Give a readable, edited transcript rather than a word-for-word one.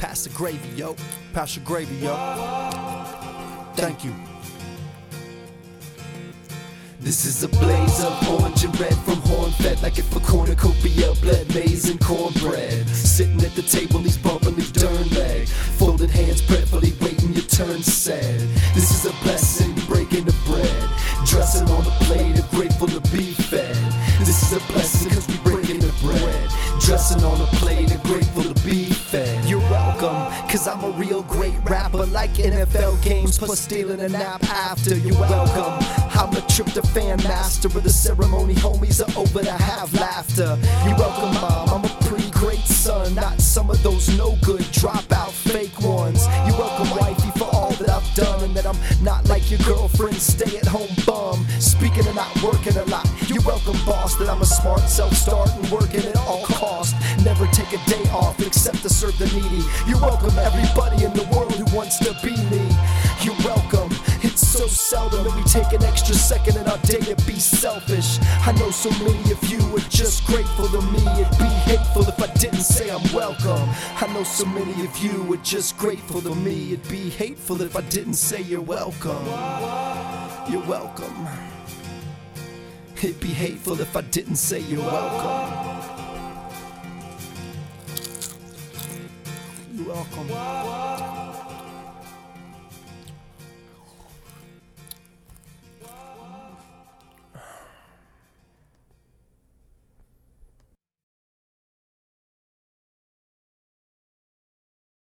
Pass the gravy, yo. Pass the gravy, yo. Thank you. This is a blaze of orange and red from horn fed, like if a cornucopia bled maize and cornbread. Sitting at the table, he's bumping his dern leg, folded hands prayerfully waiting your turn said. This is a blessing, breaking the bread, dressing on a plate of grateful to be fed. This is a blessing cause we breaking the bread, dressing on a plate of grateful to be fed. You're welcome, cause I'm a real great rapper, like NFL games plus stealing a nap after. You're welcome, I'm a tryptophan master of the ceremony, homies are over to have laughter. You're welcome, mom, I'm a pretty great son, not some of those no good dropout fake ones. You're welcome, wifey, for all that I've done, and that I'm not like your girlfriend stay at home bum, speaking and not working a lot. You're welcome, boss, that I'm a smart self-starting, working at all cost, never take a day off except to serve the needy. You're welcome, everybody in the world who wants to be me. You're welcome, it's so seldom that we take an extra second in our day to be selfish. I know so many of you are just grateful to me. It'd be hateful if I didn't say I'm welcome. I know so many of you are just grateful to me. It'd be hateful if I didn't say you're welcome. You're welcome. It'd be hateful if I didn't say you're welcome. You're welcome.